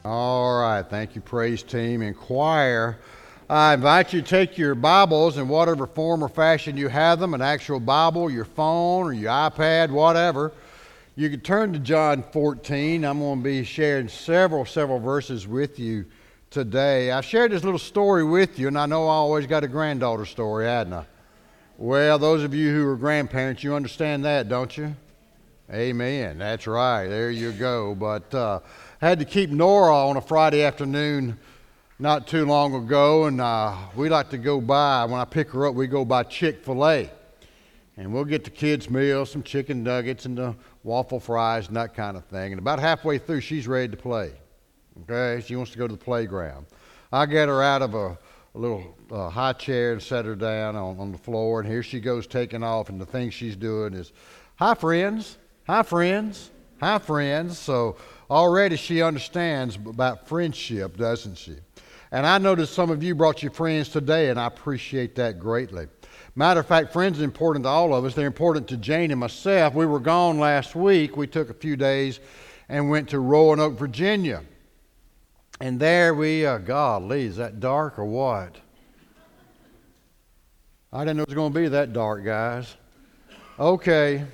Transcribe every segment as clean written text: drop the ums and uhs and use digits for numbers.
All right. Thank you, praise team and choir. I invite you to take your Bibles in whatever form or fashion you have them, an actual Bible, your phone, or your iPad, whatever. You can turn to John 14. I'm going to be sharing several verses with you today. I've shared this little story with you, and I know I always got a granddaughter story, hadn't I? Well, those of you who are grandparents, you understand that, don't you? Amen. That's right. There you go. But I had to keep Nora on a Friday afternoon not too long ago, and we like to go by. When I pick her up, we go by Chick-fil-A. And we'll get the kids' meal, some chicken nuggets and the waffle fries and that kind of thing. And about halfway through, she's ready to play. Okay? She wants to go to the playground. I get her out of a little high chair and set her down on the floor, and here she goes taking off, and the thing she's doing is, "Hi, friends. Hi, friends. Hi, friends." So already she understands about friendship, doesn't she? And I noticed some of you brought your friends today, and I appreciate that greatly. Matter of fact, friends are important to all of us. They're important to Jane and myself. We were gone last week. We took a few days and went to Roanoke, Virginia. And there we, golly, is that dark or what? I didn't know it was going to be that dark, guys. Okay.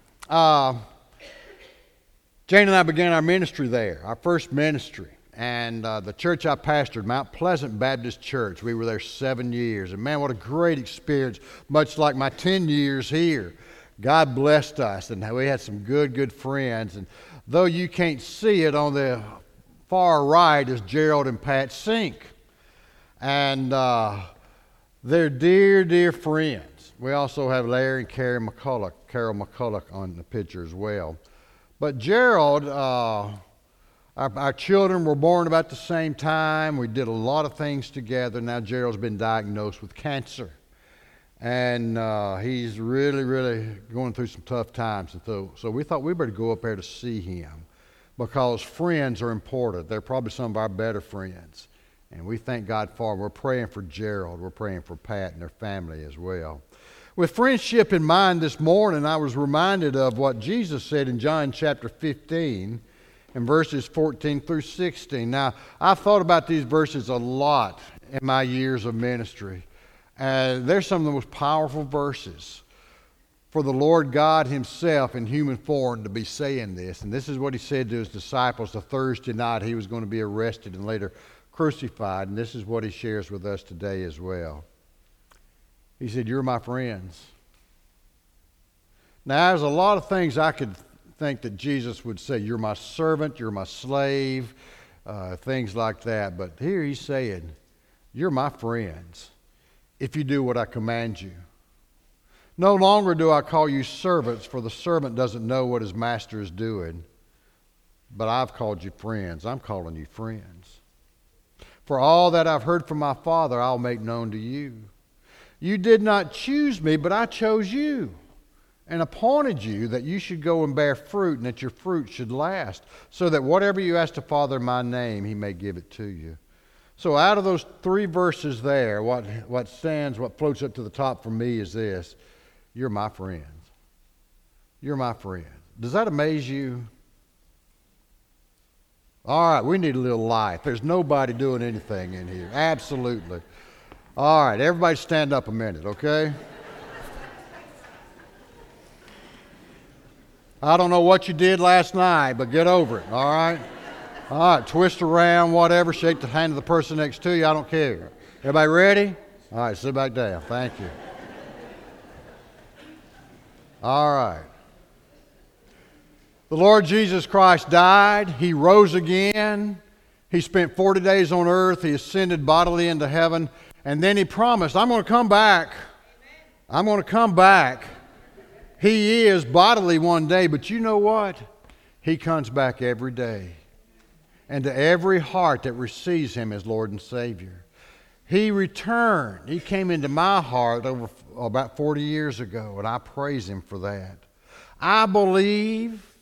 Jane and I began our ministry there, our first ministry. And the church I pastored, Mount Pleasant Baptist Church, we were there 7 years. And man, what a great experience, much like my 10 years here. God blessed us, and we had some good friends. And though you can't see it, on the far right is Gerald and Pat Sink. And they're dear friends. We also have Larry and Carol McCulloch on the picture as well. But Gerald, our children were born about the same time. We did a lot of things together. Now Gerald's been diagnosed with cancer. And he's really going through some tough times. And so we thought we better go up there to see him, because friends are important. They're probably some of our better friends. And we thank God for them. We're praying for Gerald. We're praying for Pat and their family as well. With friendship in mind this morning, I was reminded of what Jesus said in John chapter 15 and verses 14 through 16. Now, I've thought about these verses a lot in my years of ministry. And they're some of the most powerful verses for the Lord God himself in human form to be saying this. And this is what he said to his disciples the Thursday night he was going to be arrested and later crucified. And this is what he shares with us today as well. He said, "You're my friends." Now, there's a lot of things I could think that Jesus would say. You're my servant, you're my slave, things like that. But here he's saying, you're my friends if you do what I command you. No longer do I call you servants, for the servant doesn't know what his master is doing. But I've called you friends. I'm calling you friends. For all that I've heard from my Father, I'll make known to you. You did not choose me, but I chose you and appointed you that you should go and bear fruit, and that your fruit should last, so that whatever you ask the Father in my name, he may give it to you. So out of those 3 verses there, what floats up to the top for me is this: you're my friends. You're my friend. Does that amaze you? All right, we need a little life. There's nobody doing anything in here. Absolutely. All right, everybody stand up a minute, okay? I don't know what you did last night, but get over it, all right? All right, twist around, whatever, shake the hand of the person next to you, I don't care. Everybody ready? All right, sit back down. Thank you. All right. The Lord Jesus Christ died. He rose again. He spent 40 days on earth. He ascended bodily into heaven. And then he promised, I'm going to come back. I'm going to come back. He is bodily one day, but you know what? He comes back every day. And to every heart that receives him as Lord and Savior. He returned. He came into my heart about 40 years ago, and I praise him for that. I believe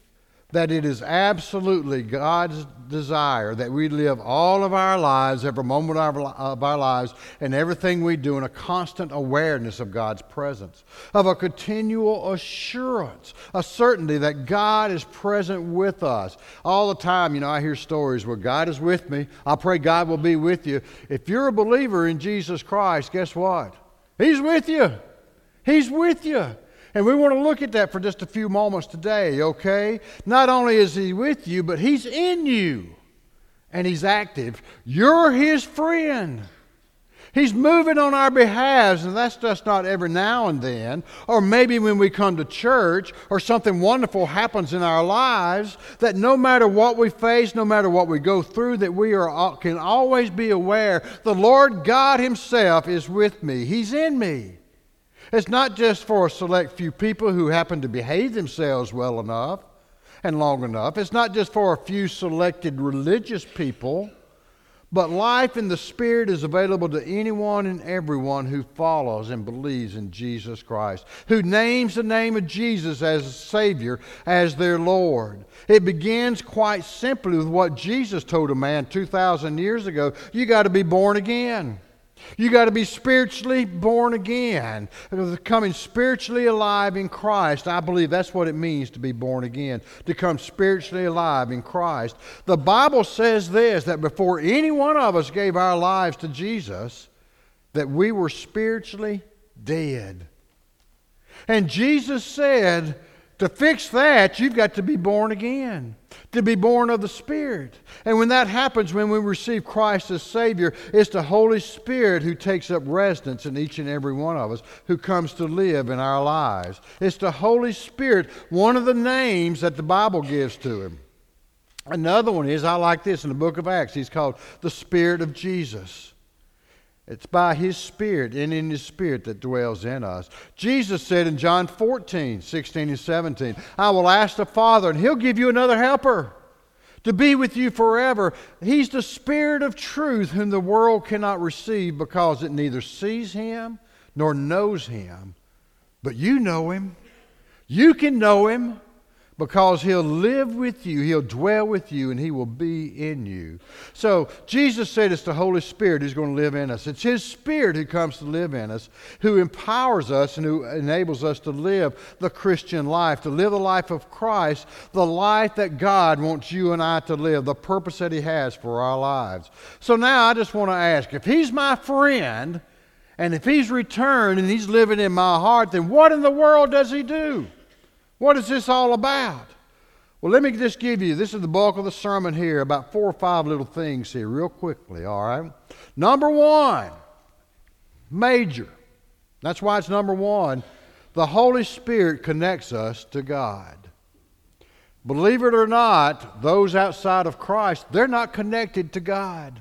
that it is absolutely God's desire that we live all of our lives, every moment of our lives, and everything we do in a constant awareness of God's presence, of a continual assurance, a certainty that God is present with us. All the time, I hear stories where God is with me. I pray God will be with you. If you're a believer in Jesus Christ, guess what? He's with you. He's with you. And we want to look at that for just a few moments today, okay? Not only is He with you, but He's in you. And He's active. You're His friend. He's moving on our behalf, and that's just not every now and then, or maybe when we come to church, or something wonderful happens in our lives, that no matter what we face, no matter what we go through, that we can always be aware the Lord God Himself is with me. He's in me. It's not just for a select few people who happen to behave themselves well enough and long enough. It's not just for a few selected religious people. But life in the Spirit is available to anyone and everyone who follows and believes in Jesus Christ, who names the name of Jesus as a Savior, as their Lord. It begins quite simply with what Jesus told a man 2,000 years ago. You got to be born again. You got to be spiritually born again, becoming spiritually alive in Christ. I believe that's what it means to be born again, to come spiritually alive in Christ. The Bible says this, that before any one of us gave our lives to Jesus, that we were spiritually dead. And Jesus said, to fix that, you've got to be born again, to be born of the Spirit. And when that happens, when we receive Christ as Savior, it's the Holy Spirit who takes up residence in each and every one of us, who comes to live in our lives. It's the Holy Spirit, one of the names that the Bible gives to Him. Another one is, I like this in the book of Acts, He's called the Spirit of Jesus. It's by His Spirit and in His Spirit that dwells in us. Jesus said in John 14, 16 and 17, I will ask the Father, and He'll give you another helper to be with you forever. He's the Spirit of truth, whom the world cannot receive because it neither sees Him nor knows Him. But you know Him. You can know Him because He'll live with you, He'll dwell with you, and He will be in you. So Jesus said it's the Holy Spirit who's going to live in us. It's His Spirit who comes to live in us, who empowers us and who enables us to live the Christian life, to live the life of Christ, the life that God wants you and I to live, the purpose that He has for our lives. So now I just want to ask, if He's my friend, and if He's returned and He's living in my heart, then what in the world does He do? What is this all about? Well, let me just give you, this is the bulk of the sermon here, about 4 or 5 little things here real quickly, all right? Number one, major. That's why it's number one. The Holy Spirit connects us to God. Believe it or not, those outside of Christ, they're not connected to God.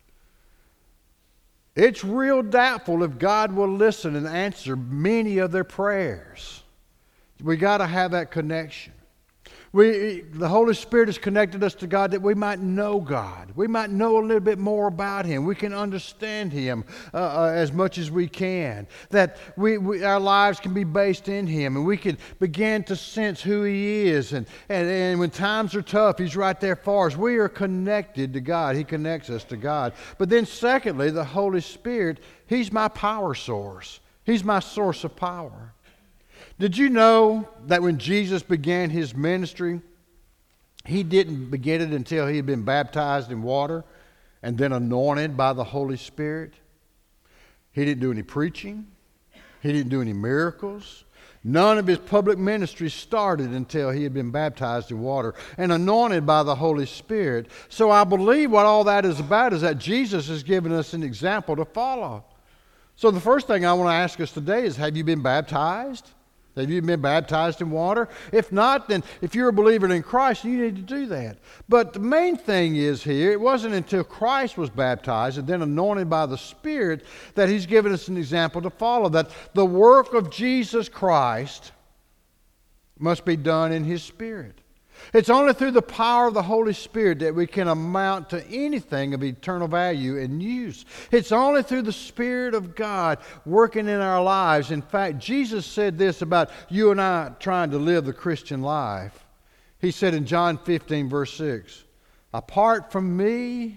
It's real doubtful if God will listen and answer many of their prayers. We got to have that connection. The Holy Spirit has connected us to God that we might know God. We might know a little bit more about Him. We can understand Him as much as we can. That our lives can be based in Him, and we can begin to sense who He is. And when times are tough, He's right there for us. We are connected to God. He connects us to God. But then secondly, the Holy Spirit, He's my power source. He's my source of power. Did you know that when Jesus began His ministry, He didn't begin it until He had been baptized in water and then anointed by the Holy Spirit? He didn't do any preaching. He didn't do any miracles. None of His public ministry started until He had been baptized in water and anointed by the Holy Spirit. So I believe what all that is about is that Jesus has given us an example to follow. So the first thing I want to ask us today is, have you been baptized? Have you been baptized in water? If not, then if you're a believer in Christ, you need to do that. But the main thing is here, it wasn't until Christ was baptized and then anointed by the Spirit that He's given us an example to follow, that the work of Jesus Christ must be done in His Spirit. It's only through the power of the Holy Spirit that we can amount to anything of eternal value and use. It's only through the Spirit of God working in our lives. In fact, Jesus said this about you and I trying to live the Christian life. He said in John 15, verse 6, apart from me,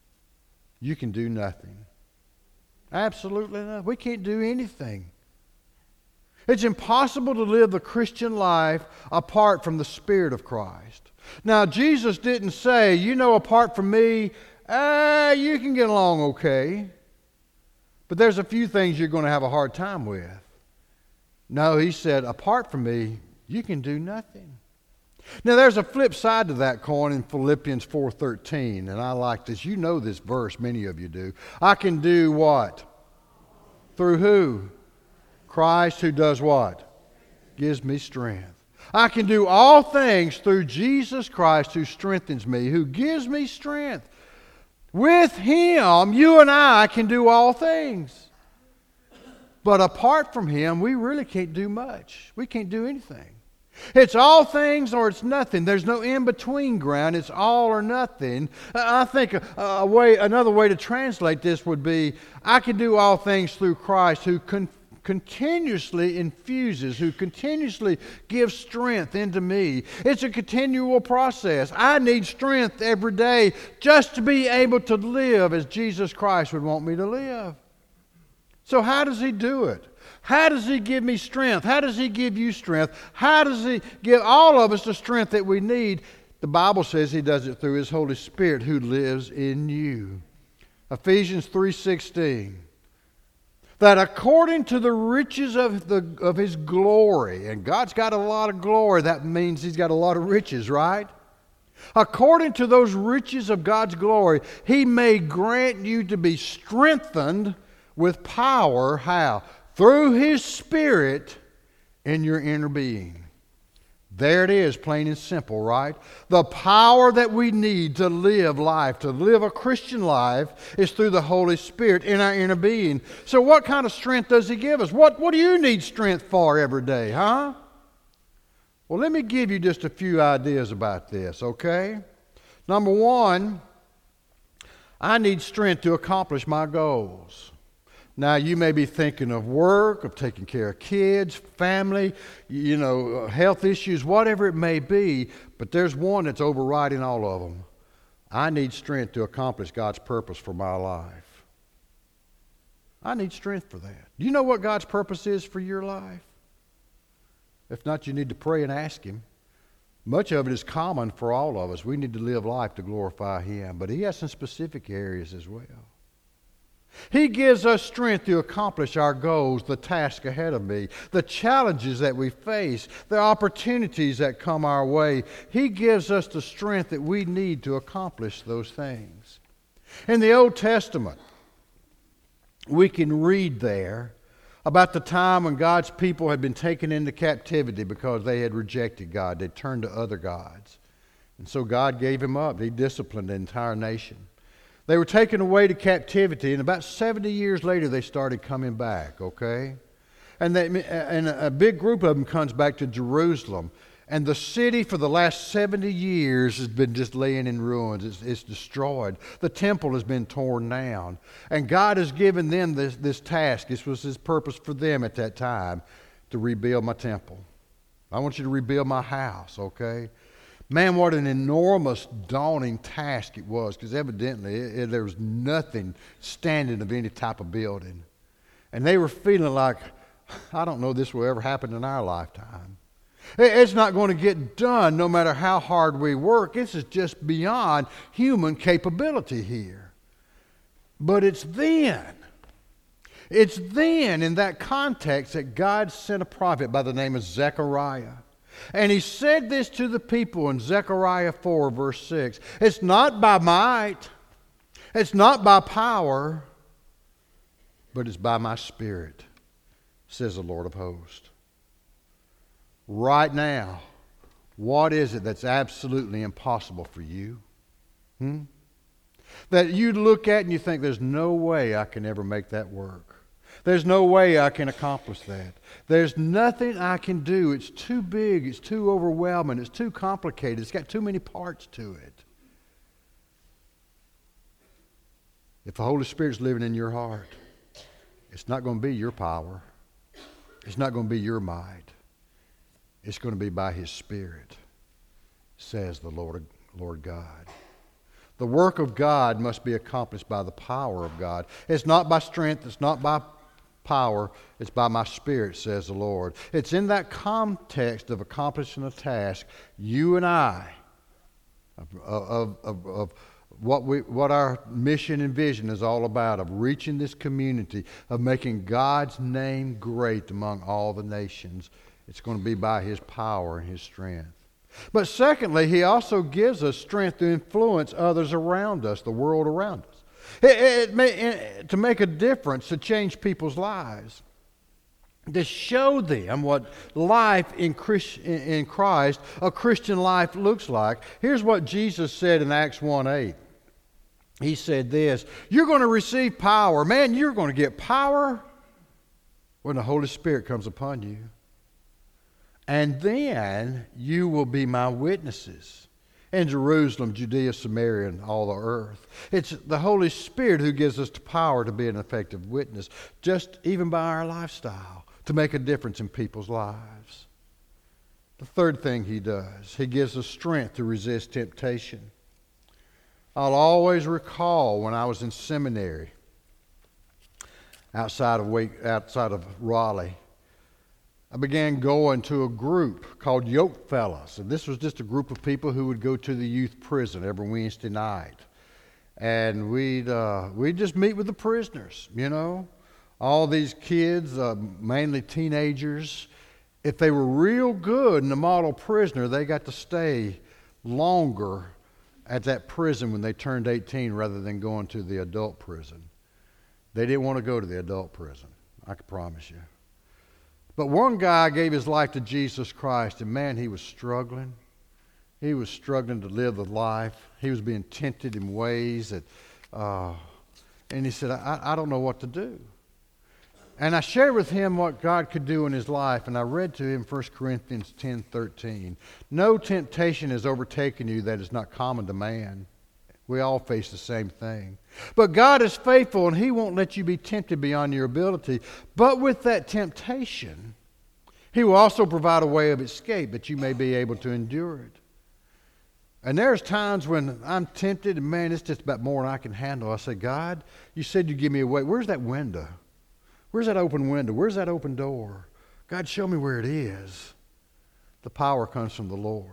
you can do nothing. Absolutely nothing. We can't do anything. It's impossible to live the Christian life apart from the Spirit of Christ. Now, Jesus didn't say, apart from me, you can get along okay. But there's a few things you're going to have a hard time with. No, he said, apart from me, you can do nothing. Now, there's a flip side to that coin in Philippians 4:13, and I like this. You know this verse, many of you do. I can do what? Through who? Christ, who does what? Gives me strength. I can do all things through Jesus Christ, who strengthens me, who gives me strength. With Him, you and I can do all things. But apart from Him, we really can't do much. We can't do anything. It's all things or it's nothing. There's no in-between ground. It's all or nothing. I think another way to translate this would be, I can do all things through Christ who continuously infuses, who continuously gives strength into me. It's a continual process. I need strength every day just to be able to live as Jesus Christ would want me to live. So how does He do it? How does He give me strength? How does He give you strength? How does He give all of us the strength that we need? The Bible says He does it through His Holy Spirit who lives in you. Ephesians 3:16. That according to the riches of His glory, and God's got a lot of glory, that means He's got a lot of riches, right? According to those riches of God's glory, He may grant you to be strengthened with power. How? Through His Spirit in your inner being. There it is, plain and simple, right? The power that we need to live life, to live a Christian life, is through the Holy Spirit in our inner being. So what kind of strength does He give us? What do you need strength for every day, huh? Well, let me give you just a few ideas about this, okay? Number one, I need strength to accomplish my goals. Now, you may be thinking of work, of taking care of kids, family, health issues, whatever it may be, but there's one that's overriding all of them. I need strength to accomplish God's purpose for my life. I need strength for that. Do you know what God's purpose is for your life? If not, you need to pray and ask Him. Much of it is common for all of us. We need to live life to glorify Him, but He has some specific areas as well. He gives us strength to accomplish our goals, the task ahead of me, the challenges that we face, the opportunities that come our way. He gives us the strength that we need to accomplish those things. In the Old Testament, we can read there about the time when God's people had been taken into captivity because they had rejected God. They turned to other gods. And so God gave them up. He disciplined the entire nation. They were taken away to captivity, and about 70 years later, they started coming back, okay? And a big group of them comes back to Jerusalem. And the city for the last 70 years has been just laying in ruins. It's destroyed. The temple has been torn down. And God has given them this task. This was His purpose for them at that time, to rebuild my temple. I want you to rebuild my house, okay? Man, what an enormous, daunting task it was, because evidently there was nothing standing of any type of building. And they were feeling like, I don't know this will ever happen in our lifetime. It's not going to get done no matter how hard we work. This is just beyond human capability here. But it's then in that context that God sent a prophet by the name of Zechariah. And he said this to the people in Zechariah 4, verse 6. It's not by might, it's not by power, but it's by my Spirit, says the Lord of hosts. Right now, what is it that's absolutely impossible for you? That you look at and you think, there's no way I can ever make that work. There's no way I can accomplish that. There's nothing I can do. It's too big. It's too overwhelming. It's too complicated. It's got too many parts to it. If the Holy Spirit's living in your heart, it's not going to be your power. It's not going to be your might. It's going to be by His Spirit. says the Lord God. The work of God must be accomplished by the power of God. It's not by strength, it's not by power, it's by my Spirit, says the Lord. It's in that context of accomplishing a task, you and I, of what our mission and vision is all about, of reaching this community, of making God's name great among all the nations. It's going to be by His power and His strength. But secondly, He also gives us strength to influence others around us, the world around us. To make a difference, to change people's lives, to show them what life in Christ, a Christian life, looks like. Here's what Jesus said in Acts 1:8. He said this, you're going to receive power. Man, you're going to get power when the Holy Spirit comes upon you. And then you will be my witnesses in Jerusalem, Judea, Samaria, and all the earth. It's the Holy Spirit who gives us the power to be an effective witness, just even by our lifestyle, to make a difference in people's lives. The third thing He does, He gives us strength to resist temptation. I'll always recall when I was in seminary outside of Raleigh, I began going to a group called Yoke Fellas. And this was just a group of people who would go to the youth prison every Wednesday night. And we'd just meet with the prisoners, you know. All these kids, mainly teenagers. If they were real good in the model prisoner, they got to stay longer at that prison when they turned 18 rather than going to the adult prison. They didn't want to go to the adult prison, I can promise you. But one guy gave his life to Jesus Christ, and man, he was struggling. He was struggling to live the life. He was being tempted in ways that, and he said, I don't know what to do. And I shared with him what God could do in his life, and I read to him 1 Corinthians 10:13. No temptation has overtaken you that is not common to man. We all face the same thing. But God is faithful, and He won't let you be tempted beyond your ability. But with that temptation, He will also provide a way of escape that you may be able to endure it. And there's times when I'm tempted, and man, it's just about more than I can handle. I say, God, you said you'd give me a way. Where's that window? Where's that open window? Where's that open door? God, show me where it is. The power comes from the Lord.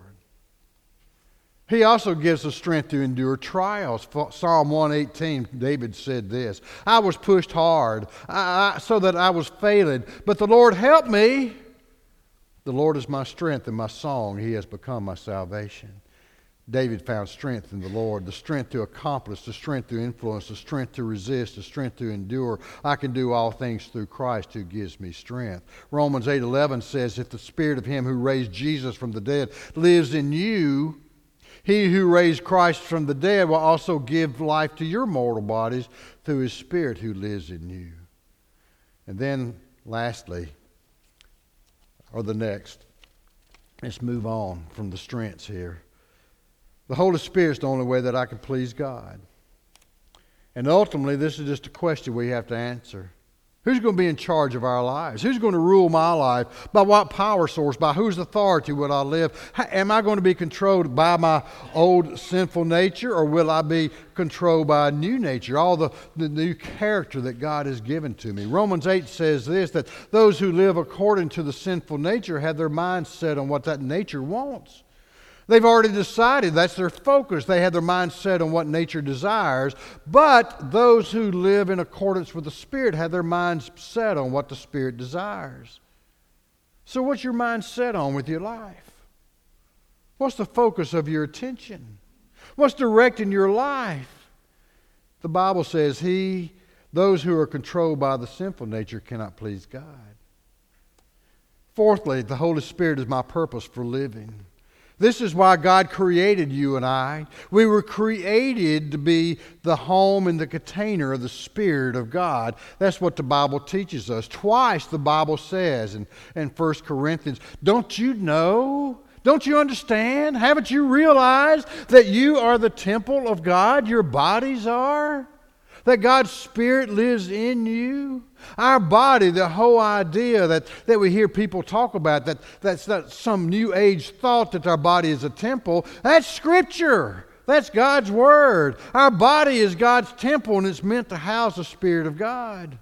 He also gives us strength to endure trials. Psalm 118, David said this, I was pushed hard so that I was failing, but the Lord helped me. The Lord is my strength and my song. He has become my salvation. David found strength in the Lord, the strength to accomplish, the strength to influence, the strength to resist, the strength to endure. I can do all things through Christ who gives me strength. Romans 8:11 says, if the Spirit of Him who raised Jesus from the dead lives in you, He who raised Christ from the dead will also give life to your mortal bodies through His Spirit who lives in you. And then lastly, or the next, let's move on from the strengths here. The Holy Spirit is the only way that I can please God. And ultimately, this is just a question we have to answer. Who's going to be in charge of our lives? Who's going to rule my life? By what power source? By whose authority will I live? Am I going to be controlled by my old sinful nature, or will I be controlled by a new nature, all the new character that God has given to me? Romans 8 says this, that those who live according to the sinful nature have their minds set on what that nature wants. They've already decided that's their focus. They have their mind set on what nature desires. But those who live in accordance with the Spirit have their minds set on what the Spirit desires. So what's your mind set on with your life? What's the focus of your attention? What's directing your life? The Bible says those who are controlled by the sinful nature cannot please God. Fourthly, the Holy Spirit is my purpose for living. This is why God created you and I. We were created to be the home and the container of the Spirit of God. That's what the Bible teaches us. Twice the Bible says in 1 Corinthians, don't you know? Don't you understand? Haven't you realized that you are the temple of God? Your bodies are? That God's Spirit lives in you? Our body, the whole idea that we hear people talk about, that's not some new age thought that our body is a temple, that's Scripture. That's God's Word. Our body is God's temple, and it's meant to house the Spirit of God.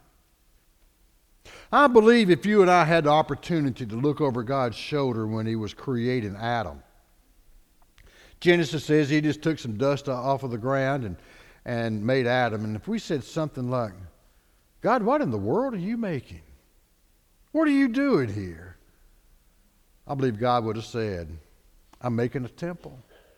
I believe if you and I had the opportunity to look over God's shoulder when He was creating Adam, Genesis says He just took some dust off of the ground and made Adam. And if we said something like, God, what in the world are you making? What are you doing here? I believe God would have said, I'm making a temple.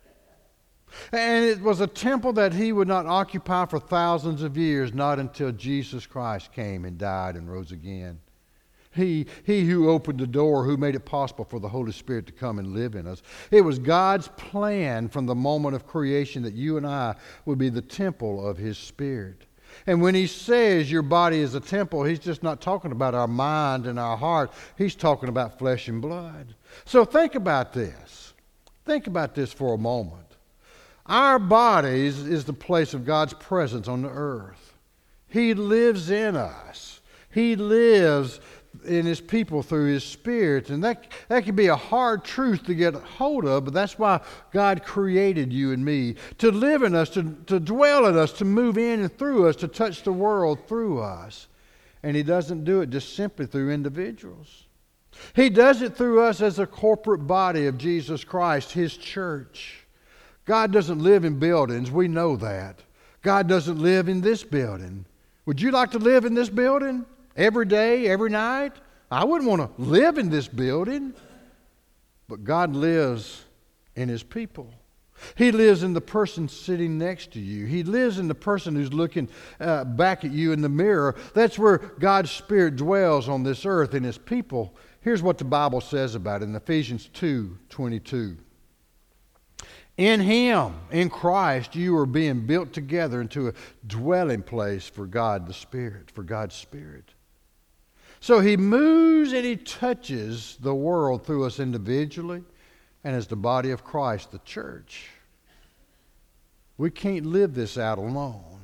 And it was a temple that He would not occupy for thousands of years, not until Jesus Christ came and died and rose again. He who opened the door, who made it possible for the Holy Spirit to come and live in us. It was God's plan from the moment of creation that you and I would be the temple of His Spirit. And when He says your body is a temple, He's just not talking about our mind and our heart. He's talking about flesh and blood. So think about this. Think about this for a moment. Our bodies is the place of God's presence on the earth. He lives in us. He lives in His people through His Spirit. And that can be a hard truth to get hold of, but that's why God created you and me, to live in us, to dwell in us, to move in and through us, to touch the world through us. And He doesn't do it just simply through individuals. He does it through us as a corporate body of Jesus Christ, His church. God doesn't live in buildings. We know that. God doesn't live in this building. Would you like to live in this building? Every day, every night? I wouldn't want to live in this building. But God lives in His people. He lives in the person sitting next to you. He lives in the person who's looking back at you in the mirror. That's where God's Spirit dwells on this earth in His people. Here's what the Bible says about it in Ephesians 2:22. In Him, in Christ, you are being built together into a dwelling place for God the Spirit, for God's Spirit. So He moves and He touches the world through us individually and as the body of Christ, the church. We can't live this out alone.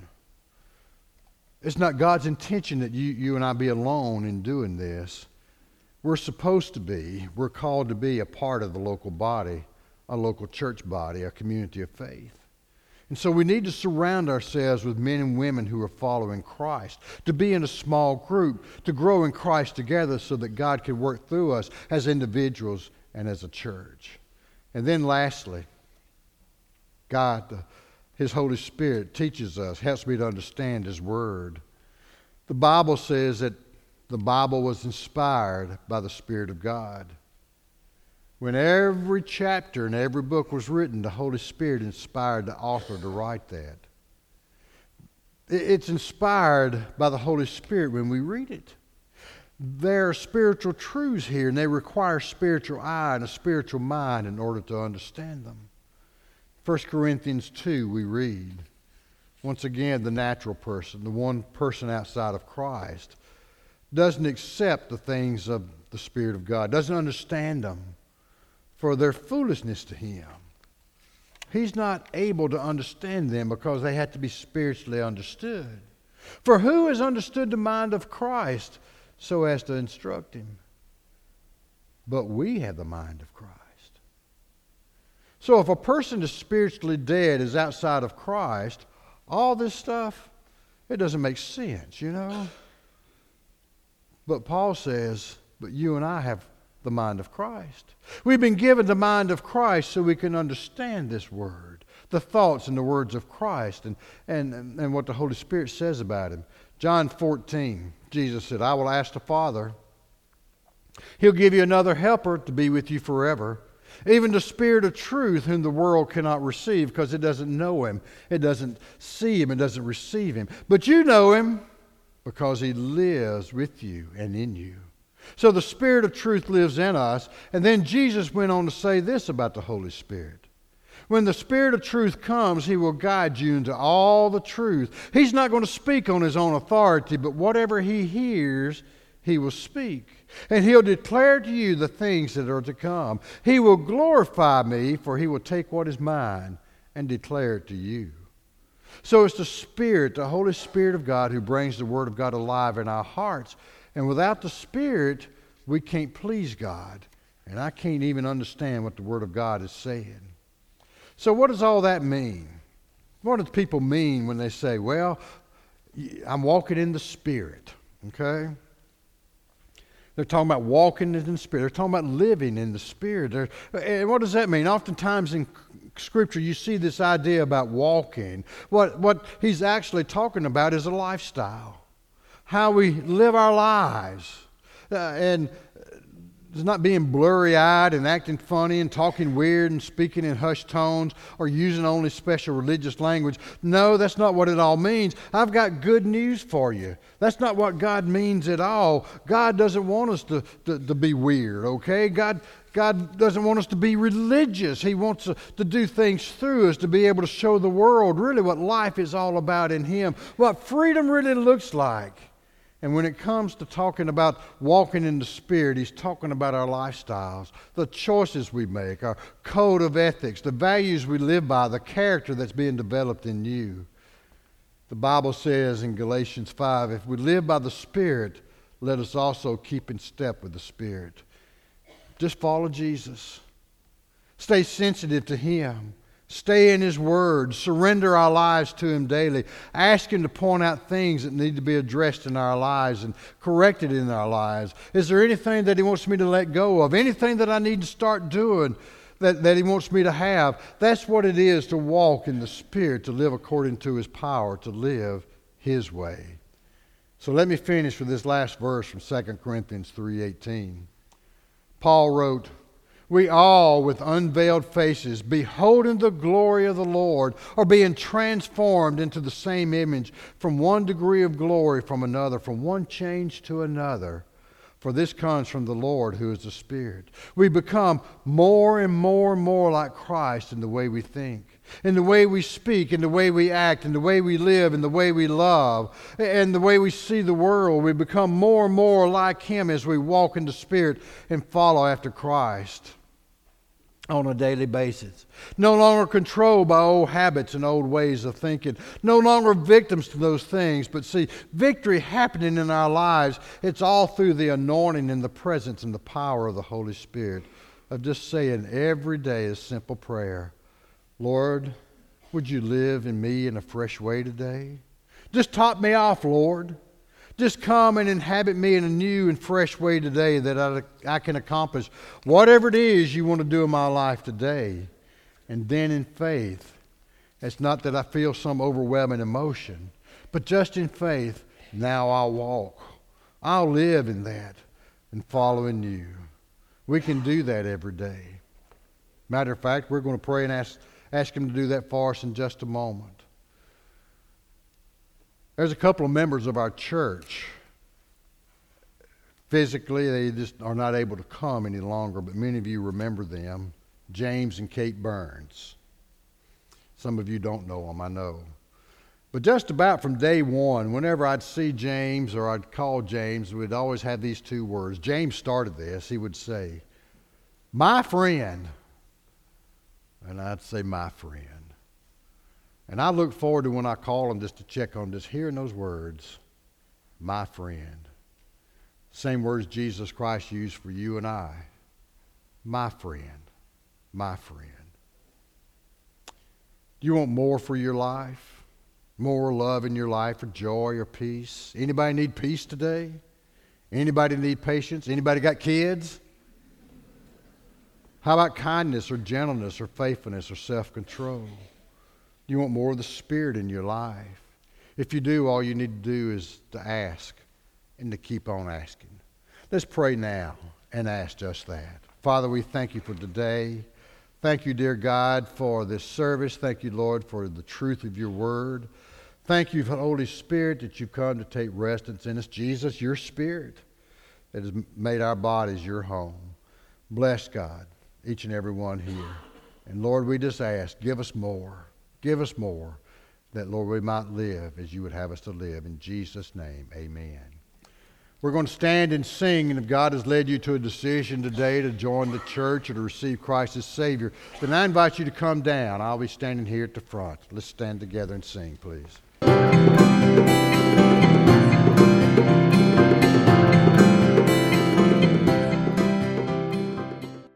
It's not God's intention that you and I be alone in doing this. We're supposed to be, we're called to be a part of the local body, a local church body, a community of faith. And so we need to surround ourselves with men and women who are following Christ, to be in a small group, to grow in Christ together so that God can work through us as individuals and as a church. And then lastly, God, His Holy Spirit teaches us, helps me to understand His Word. The Bible says that the Bible was inspired by the Spirit of God. When every chapter and every book was written, the Holy Spirit inspired the author to write that. It's inspired by the Holy Spirit when we read it. There are spiritual truths here, and they require a spiritual eye and a spiritual mind in order to understand them. 1 Corinthians 2, we read, once again, the natural person, the one person outside of Christ, doesn't accept the things of the Spirit of God, doesn't understand them, for their foolishness to him. He's not able to understand them because they have to be spiritually understood. For who has understood the mind of Christ so as to instruct him? But we have the mind of Christ. So if a person is spiritually dead, is outside of Christ, all this stuff, it doesn't make sense, you know. But Paul says, but you and I have the mind of Christ. We've been given the mind of Christ so we can understand this word, the thoughts and the words of Christ, and what the Holy Spirit says about him. John 14, Jesus said, I will ask the Father. He'll give you another helper to be with you forever, even the Spirit of truth whom the world cannot receive because it doesn't know him, it doesn't see him, it doesn't receive him. But you know him because he lives with you and in you. So the Spirit of truth lives in us. And then Jesus went on to say this about the Holy Spirit. When the Spirit of truth comes, he will guide you into all the truth. He's not going to speak on his own authority, but whatever he hears, he will speak. And he'll declare to you the things that are to come. He will glorify me, for he will take what is mine and declare it to you. So it's the Spirit, the Holy Spirit of God, who brings the Word of God alive in our hearts. And without the Spirit, we can't please God. And I can't even understand what the Word of God is saying. So what does all that mean? What do people mean when they say, well, I'm walking in the Spirit, okay? They're talking about walking in the Spirit. They're talking about living in the Spirit. And what does that mean? Oftentimes in Scripture you see this idea about walking. What he's actually talking about is a lifestyle. How we live our lives. And it's not being blurry-eyed and acting funny and talking weird and speaking in hushed tones or using only special religious language. No, that's not what it all means. I've got good news for you. That's not what God means at all. God doesn't want us to be weird, okay? God doesn't want us to be religious. He wants to do things through us, to be able to show the world really what life is all about in Him, what freedom really looks like. And when it comes to talking about walking in the Spirit, he's talking about our lifestyles, the choices we make, our code of ethics, the values we live by, the character that's being developed in you. The Bible says in Galatians 5, if we live by the Spirit, let us also keep in step with the Spirit. Just follow Jesus. Stay sensitive to Him. Stay in His Word. Surrender our lives to Him daily. Ask Him to point out things that need to be addressed in our lives and corrected in our lives. Is there anything that He wants me to let go of? Anything that I need to start doing that He wants me to have? That's what it is to walk in the Spirit, to live according to His power, to live His way. So let me finish with this last verse from 2 Corinthians 3:18. Paul wrote, we all, with unveiled faces, beholding the glory of the Lord, are being transformed into the same image from one degree of glory from another, from one change to another. For this comes from the Lord, who is the Spirit. We become more and more and more like Christ in the way we think, in the way we speak, in the way we act, in the way we live, in the way we love, and the way we see the world. We become more and more like Him as we walk in the Spirit and follow after Christ on a daily basis. No longer controlled by old habits and old ways of thinking. No longer victims to those things. But see, victory happening in our lives, it's all through the anointing and the presence and the power of the Holy Spirit. Of just saying every day a simple prayer. Lord, would you live in me in a fresh way today? Just top me off, Lord. Just come and inhabit me in a new and fresh way today that I can accomplish whatever it is you want to do in my life today. And then in faith, it's not that I feel some overwhelming emotion, but just in faith, now I'll walk. I'll live in that and follow in you. We can do that every day. Matter of fact, we're going to pray and ask Him to do that for us in just a moment. There's a couple of members of our church. Physically, they just are not able to come any longer, but many of you remember them, James and Kate Burns. Some of you don't know them, I know. But just about from day one, whenever I'd see James or I'd call James, we'd always have these two words. James started this. He would say, my friend. And I'd say, my friend. And I look forward to when I call them just to check on just hearing those words, my friend. Same words Jesus Christ used for you and I. My friend, my friend. Do you want more for your life? More love in your life or joy or peace? Anybody need peace today? Anybody need patience? Anybody got kids? How about kindness or gentleness or faithfulness or self-control? You want more of the Spirit in your life. If you do, all you need to do is to ask and to keep on asking. Let's pray now and ask just that. Father, we thank you for today. Thank you, dear God, for this service. Thank you, Lord, for the truth of your word. Thank you for the Holy Spirit that you've come to take residence in us. Jesus, your Spirit that has made our bodies your home. Bless, God, each and every one here. And Lord, we just ask, give us more. Give us more, that, Lord, we might live as you would have us to live. In Jesus' name, amen. We're going to stand and sing, and if God has led you to a decision today to join the church or to receive Christ as Savior, then I invite you to come down. I'll be standing here at the front. Let's stand together and sing, please.